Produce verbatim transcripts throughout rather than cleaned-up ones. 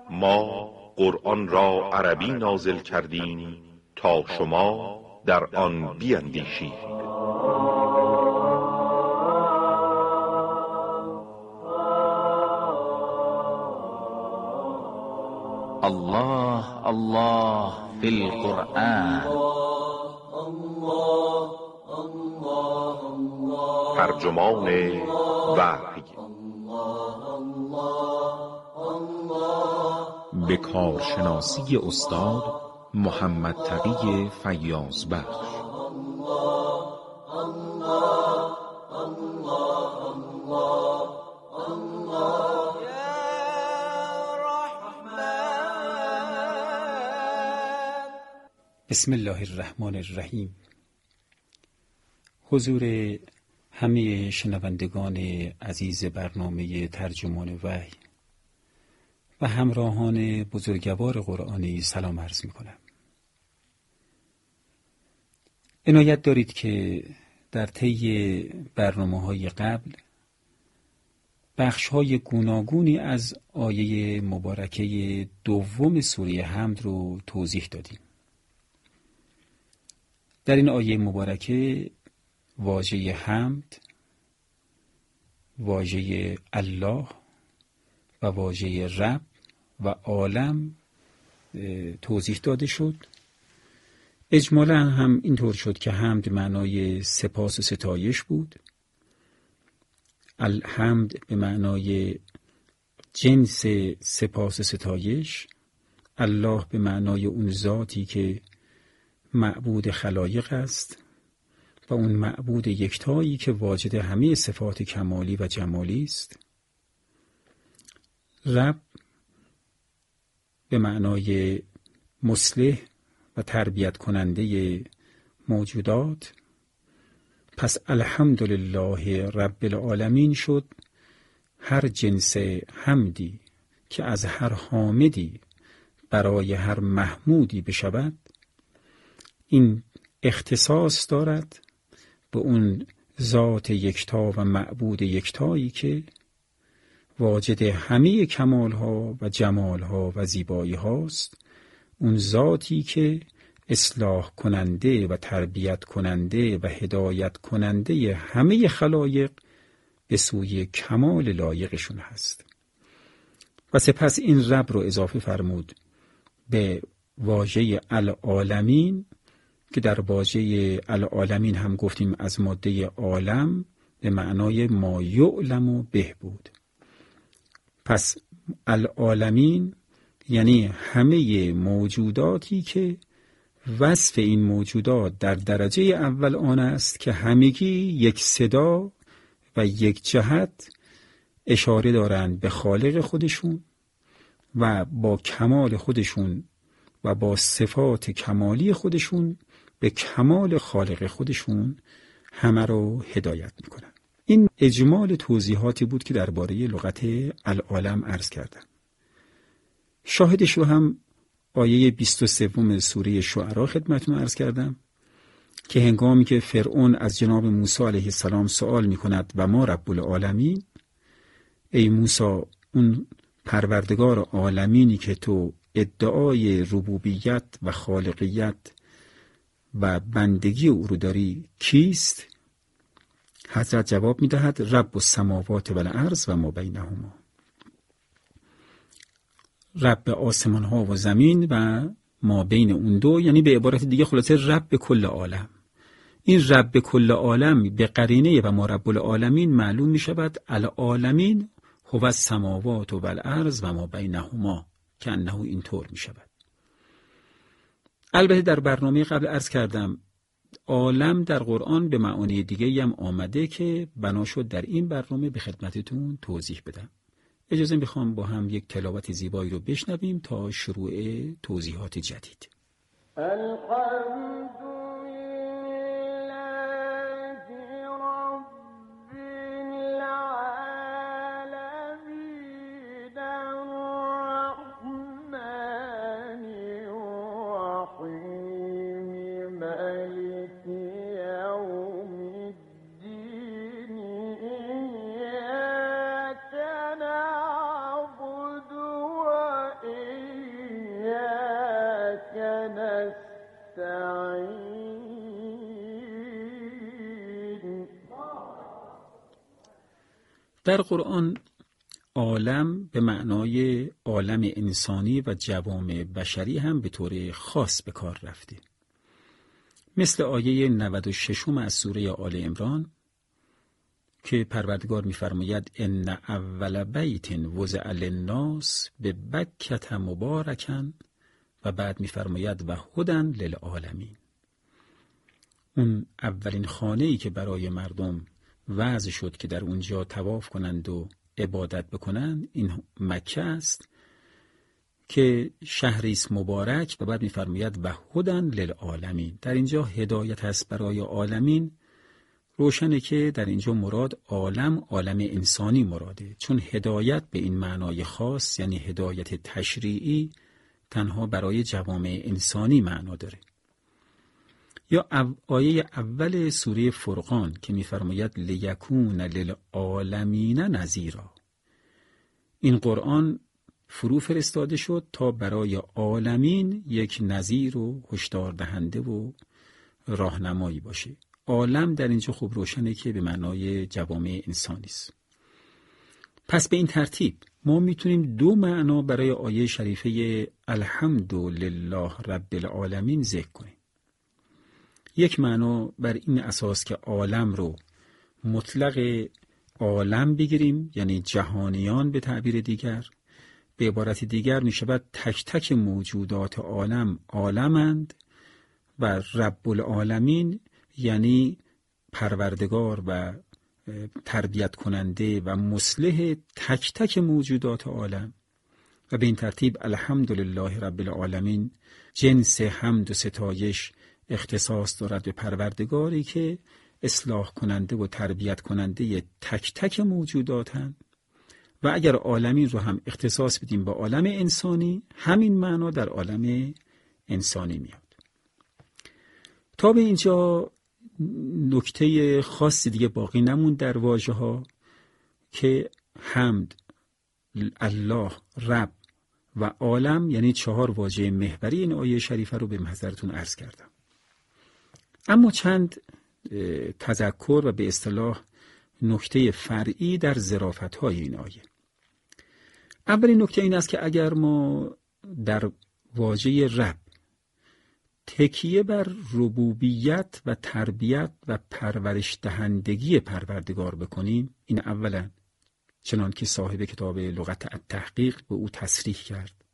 ما قرآن را عربی نازل کردیم تا شما در آن بیندیشید. الله الله فی القرآن. ترجمان وحی به کارشناسی استاد محمد تقی فیاض بخش. بسم الله الرحمن الرحیم. حضور همه شنوندگان عزیز برنامه ترجمان وحی و همراهان بزرگوار قرآنی سلام عرض می کنم. عنایت دارید که در طی برنامه‌های قبل بخش‌های گوناگونی از آیه مبارکه دوم سوره حمد رو توضیح دادیم. در این آیه مبارکه واژه حمد، واژه الله و واژه رب و عالم توضیح داده شد. اجمالا هم اینطور شد که حمد معنای سپاس و ستایش بود، الحمد به معنای جنس سپاس و ستایش، الله به معنای اون ذاتی که معبود خلایق است و اون معبود یکتایی که واجد همه صفات کمالی و جمالی است، رب به معنای مصلح و تربیت کننده موجودات. پس الحمدلله رب العالمین شد هر جنس حمدی که از هر حامدی برای هر محمودی بشود، این اختصاص دارد به اون ذات یکتا و معبود یکتایی که واجد همه کمالها و جمالها و زیبایی هاست، اون ذاتی که اصلاح کننده و تربیت کننده و هدایت کننده همه خلایق به سوی کمال لایقشون هست. و سپس این رب رو اضافه فرمود به واژه العالمین که در واژه العالمین هم گفتیم از ماده عالم به معنای ما یعلم به بود. پس العالمین یعنی همه موجوداتی که وصف این موجودات در درجه اول آن است که همگی یک صدا و یک جهت اشاره دارند به خالق خودشون و با کمال خودشون و با صفات کمالی خودشون به کمال خالق خودشون همه رو هدایت میکنن. این اجمال توضیحاتی بود که درباره لغت العالم عرض کردم. شاهدش رو هم آیه بیست و سه سوره شعراء خدمتتون عرض کردم که هنگامی که فرعون از جناب موسی علیه السلام سوال میکند و ما رب العالمین، ای موسی اون پروردگار عالمینی که تو ادعای ربوبیت و خالقیت و بندگی او رو داری کیست؟ حضرت جواب میدهد رب السماوات و الارض و ما بینهما، رب آسمان ها و زمین و ما بین اون دو، یعنی به عبارت دیگه خلاصه رب کل عالم. این رب کل عالم به قرینه و ما رب العالمین معلوم می شود العالمین هو السماوات و الارض و ما بینهما، که انه اینطور می شود. البته در برنامه قبل عرض کردم عالم در قرآن به معانی دیگه هم آمده که بنا شد در این برنامه به خدمتتون توضیح بدم. اجازه میخوام با هم یک تلاوت زیبایی رو بشنویم تا شروع توضیحات جدید. الحمد إياك نعبد وإياك در قرآن عالم به معنای عالم انسانی و جوامع بشری هم به طور خاص به کار رفته. مثل آیه نود و شش از سوره آل عمران که پروردگار می‌فرماید ان اول بیت وضع للناس ببکة مبارکا و بعد می‌فرماید و هدی للعالمین. اون اولین خانه‌ای که برای مردم وضع شد که در اونجا طواف کنند و عبادت بکنند این مکه است که شهری است مبارک و بعد می‌فرماید و هدی للعالمین. در اینجا هدایت است برای عالمین. روشنه که در اینجا مراد عالم عالم انسانی مراده، چون هدایت به این معنای خاص یعنی هدایت تشریعی تنها برای جوامع انسانی معنا داره. یا آیه اول سوره فرقان که می‌فرماید لیکون للعالمین نذیرا. این قرآن فرو فرستاده شد تا برای عالمین یک نذیر و هشدار دهنده و راهنمایی باشه. عالم در اینجا خوب روشنه که به معنای جوامع انسانی است. پس به این ترتیب ما میتونیم دو معنا برای آیه شریفه الحمدلله رب العالمین ذکر کنیم. یک معنا بر این اساس که عالم رو مطلق عالم بگیریم، یعنی جهانیان به تعبیر دیگر. به عبارت دیگر می شود تک تک موجودات عالم عالمند و رب العالمین یعنی پروردگار و تربیت کننده و مصلح تک تک موجودات عالم. و به این ترتیب الحمدلله رب العالمین جنس حمد و ستایش اختصاص دارد به پروردگاری که اصلاح کننده و تربیت کننده تک تک موجودات هم. و اگر عالمین رو هم اختصاص بدیم با عالم انسانی، همین معنا در عالم انسانی میاد. تا به اینجا نکته خاصی دیگه باقی نموند در واژه ها که حمد، الله، رب و عالم یعنی چهار واژه محوری این آیه شریفه رو به محضرتون عرض کردم. اما چند تذکر و به اصطلاح نکته فرعی در ظرافت‌های این آیه. اولین نکته این است که اگر ما در واژه رب تکیه بر ربوبیت و تربیت و پرورش دهندگی پروردگار بکنیم، این اولا چنان که صاحب کتاب لغت التحقیق به او تصریح کرد.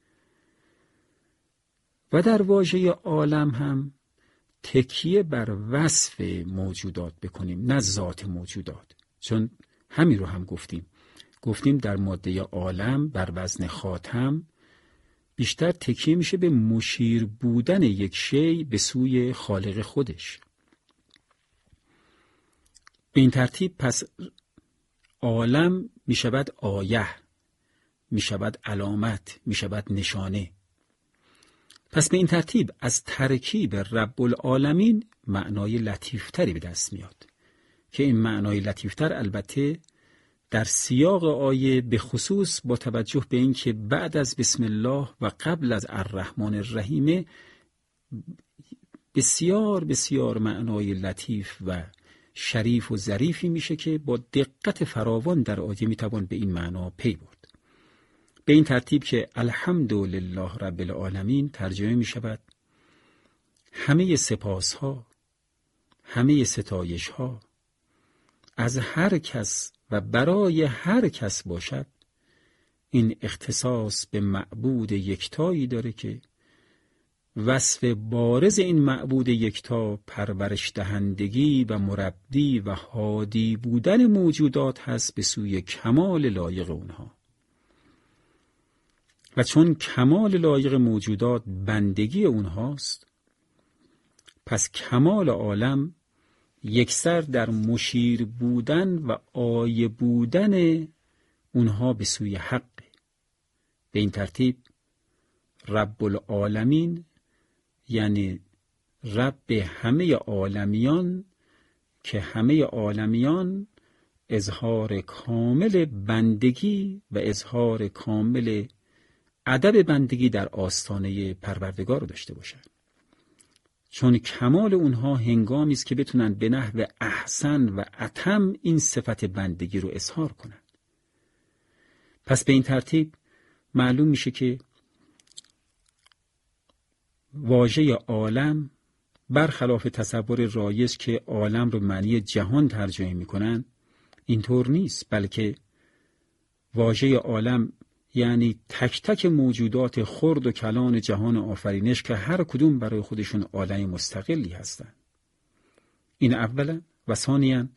و در واژه عالم هم تکیه بر وصف موجودات بکنیم نه ذات موجودات، چون همین رو هم گفتیم گفتیم در ماده عالم بر وزن خاتم بیشتر تکیه میشه به مشیر بودن یک شی به سوی خالق خودش. به این ترتیب پس عالم میشود آیه، میشود علامت، میشود نشانه. پس به این ترتیب از ترکیب رب العالمین معنای لطیفتری به دست میاد که این معنای لطیفتر البته در سیاق آیه به خصوص با توجه به این که بعد از بسم الله و قبل از الرحمن الرحیم بسیار بسیار معنای لطیف و شریف و ظریفی میشه که با دقت فراوان در آیه میتوان به این معنا پی برد. به این ترتیب که الحمدلله رب العالمین ترجمه می شود همه سپاس ها، همه ستایش ها از هر کس و برای هر کس باشد، این اختصاص به معبود یکتایی داره که وصف بارز این معبود یکتا پرورش دهندگی و مربی و هادی بودن موجودات هست به سوی کمال لایق اونها. و چون کمال لایق موجودات بندگی اونهاست، پس کمال عالم یکسر در مشیر بودن و آیه بودن اونها به سوی حق. به این ترتیب رب العالمین یعنی رب همه عالمیان که همه عالمیان اظهار کامل بندگی و اظهار کامل ادب بندگی در آستانه پروردگار رو داشته باشند. چون کمال اونها هنگامی است که بتونن به نحو احسن و اتم این صفت بندگی رو اظهار کنن. پس به این ترتیب معلوم میشه که واژه عالم برخلاف تصور رایج که عالم رو معنی جهان ترجمه میکنن اینطور نیست، بلکه واژه عالم یعنی تک تک موجودات خرد و کلان جهان آفرینش که هر کدوم برای خودشون عالم مستقلی هستند. این اولا. و ثانیاً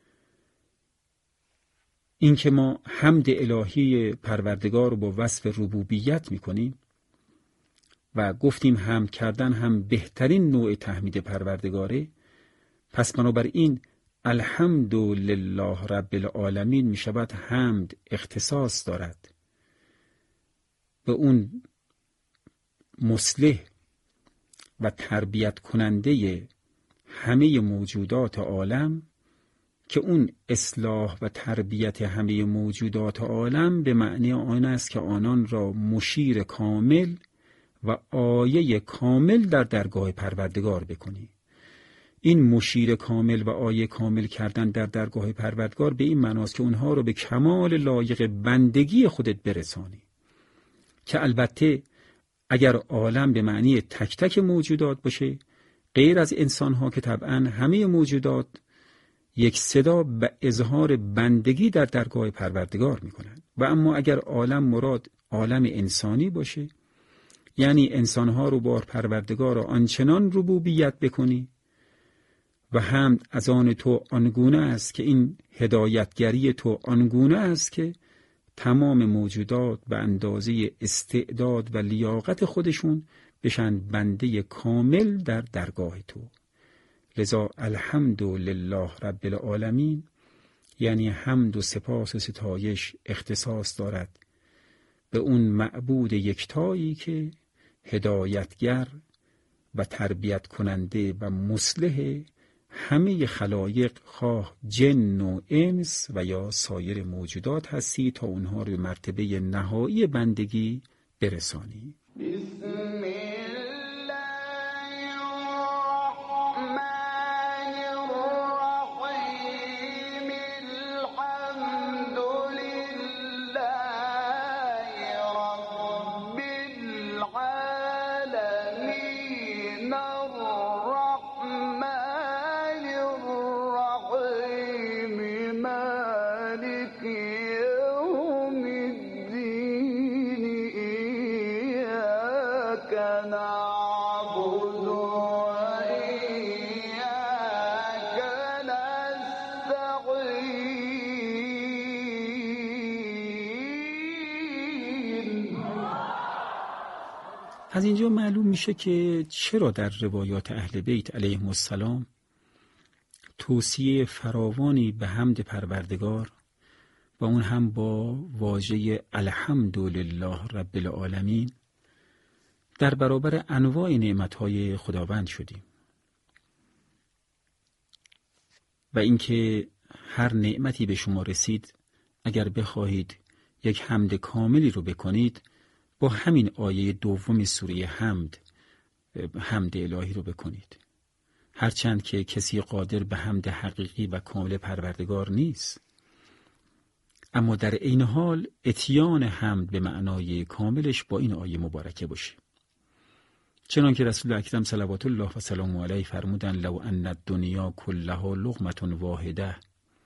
این که ما حمد الهی پروردگار رو با وصف ربوبیت میکنیم و گفتیم حمد کردن هم بهترین نوع تحمید پروردگاره، پس بنابراین الحمد لله رب العالمین می شود حمد اختصاص دارد به اون مصلح و تربیت کننده همه موجودات عالم که اون اصلاح و تربیت همه موجودات عالم به معنی آن است که آنان را مشیر کامل و آیه کامل در درگاه پروردگار بکنی. این مشیر کامل و آیه کامل کردن در درگاه پروردگار به این معناست که اونها رو به کمال لایق بندگی خودت برسانی، که البته اگر عالم به معنی تک تک موجودات باشه، غیر از انسانها که طبعا همه موجودات یک صدا به اظهار بندگی در درگاه پروردگار میکنن، و اما اگر عالم مراد عالم انسانی باشه، یعنی انسانها رو بار پروردگار آنچنان ربوبیت بکنی و حمد از آن تو آنگونه است که این هدایتگری تو آنگونه است که تمام موجودات به اندازه استعداد و لیاقت خودشون بشن بنده کامل در درگاه تو. لذا الحمد لله رب العالمین یعنی حمد و سپاس و ستایش اختصاص دارد به اون معبود یکتایی که هدایتگر و تربیت کننده و مصلح همه خلایق، خواه جن و انس و یا سایر موجودات هستی، تا اونها رو به مرتبه نهایی بندگی برسانی. از اینجا معلوم میشه که چرا در روایات اهل بیت علیهم السلام توصیه فراوانی به حمد پروردگار و اون هم با واژه الحمد لله رب العالمین در برابر انواع نعمتهای خداوند شدیم، و اینکه هر نعمتی به شما رسید اگر بخواهید یک حمد کاملی رو بکنید، با همین آیه دوم سوره حمد حمد الهی رو بکنید، هرچند که کسی قادر به حمد حقیقی و کامل پروردگار نیست، اما در این حال اتیان حمد به معنای کاملش با این آیه مبارکه باشه. چنانکه رسول اکرم صلوات الله و سلام علیه فرمودن لو ان الدنیا کلها لقمة واحده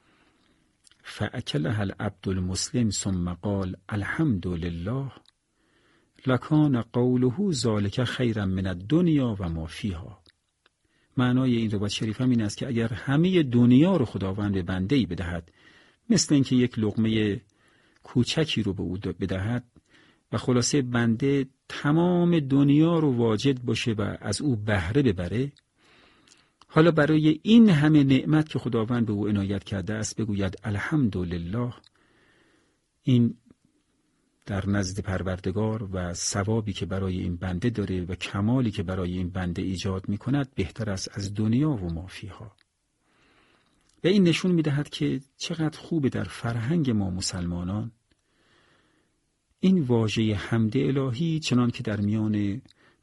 فاکلها العبد المسلم ثم قال الحمد لله لکان قوله ذلک خیرا من الدنیا و ما فیها. معنای این روایت شریف هم این است که اگر همه دنیا رو خداوند به بنده‌ای بدهد، مثل اینکه یک لقمه کوچکی رو به او بدهد و خلاصه بنده تمام دنیا رو واجد باشه و از او بهره ببره، حالا برای این همه نعمت که خداوند به او عنایت کرده است بگوید الحمدلله، این در نزد پروردگار و ثوابی که برای این بنده داره و کمالی که برای این بنده ایجاد می کند بهتر است از دنیا و ما فیها. و این نشون می دهد که چقدر خوبه در فرهنگ ما مسلمانان این واژه حمد الهی چنان که در میان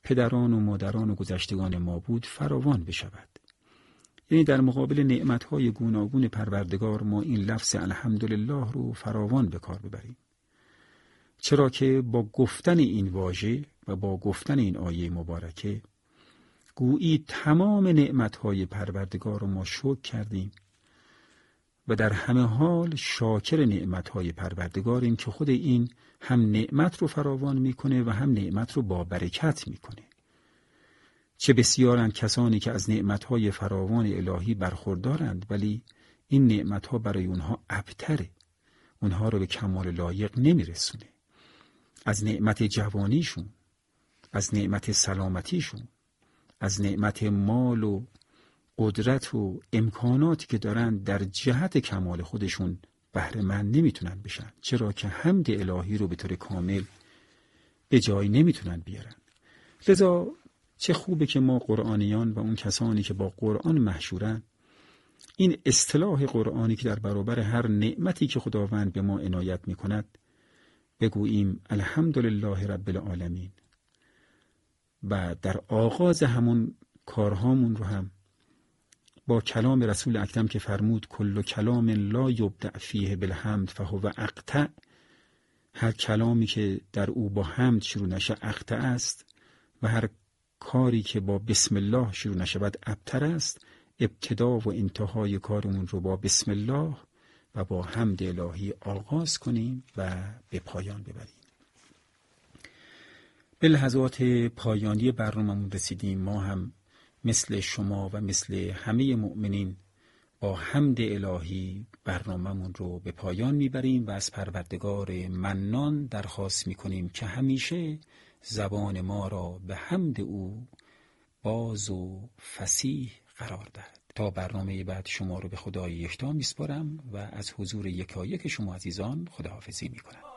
پدران و مادران و گذشتگان ما بود فراوان بشود. یعنی در مقابل نعمتهای گوناگون پروردگار ما این لفظ الحمدلله رو فراوان به کار ببریم، چرا که با گفتن این واژه و با گفتن این آیه مبارکه گویی تمام نعمتهای پروردگار رو ما شکر کردیم و در همه حال شاکر نعمتهای پروردگاریم که خود این هم نعمت رو فراوان میکنه و هم نعمت رو با برکت میکنه. چه بسیارند کسانی که از نعمتهای فراوان الهی برخوردارند ولی این نعمتها برای اونها ابتره، اونها رو به کمال لایق نمیرسونه. از نعمت جوانیشون، از نعمت سلامتیشون، از نعمت مال و قدرت و امکاناتی که دارن در جهت کمال خودشون بهره مند نمیتونن بشن، چرا که حمد الهی رو به طور کامل به جای نمیتونن بیارن. لذا چه خوبه که ما قرآنیان و اون کسانی که با قرآن محشورن این اصطلاح قرآنی که در برابر هر نعمتی که خداوند به ما عنایت میکند بگوییم الحمدلله رب العالمین و در آغاز همون کارهامون رو هم با کلام رسول اکرم که فرمود کل کلام لا یبدأ فیه بالحمد فهو اقطع، هر کلامی که در او با حمد شروع نشه اقطع است و هر کاری که با بسم الله شروع نشود ابتر است. ابتدا و انتهای کارمون رو با بسم الله و با حمد الهی آغاز کنیم و به پایان ببریم. به لحظات پایانی برنامه‌مون رسیدیم. ما هم مثل شما و مثل همه مؤمنین با حمد الهی برنامه‌مون رو به پایان میبریم و از پروردگار منان درخواست میکنیم که همیشه زبان ما را به حمد او باز و فصیح قرار دهد. تا برنامه بعد شما رو به خدای یکتا میسپارم و از حضور یکایک شما عزیزان خداحافظی میکنم.